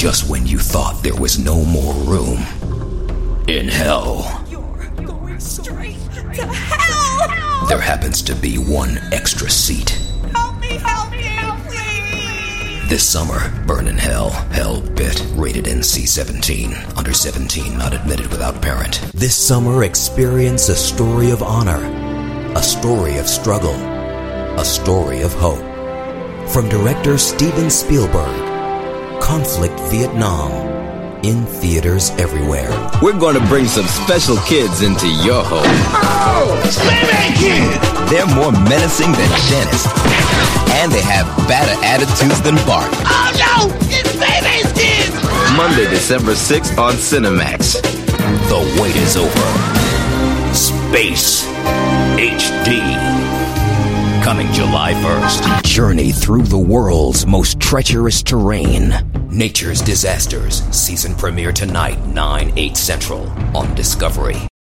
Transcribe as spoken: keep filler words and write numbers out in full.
just when you thought there was no more room in hell. You're going straight to hell! There happens to be one extra seat. Help me, help me, please! This summer, Burn in Hell, Hell Bit, rated N C seventeen, under seventeen, not admitted without parent. This summer, experience a story of honor, a story of struggle, a story of hope. From director Steven Spielberg, Conflict Vietnam, in theaters everywhere. We're going to bring some special kids into your home. Oh, Slayman Kid! They're more menacing than Dennis, and they have badder attitudes than Bart. Oh no, it's Slayman's Kids! Monday, December sixth on Cinemax. The wait is over. Space H D. Coming July first. Journey through the world's most treacherous terrain. Nature's Disasters. Season premiere tonight, nine, eight Central on Discovery.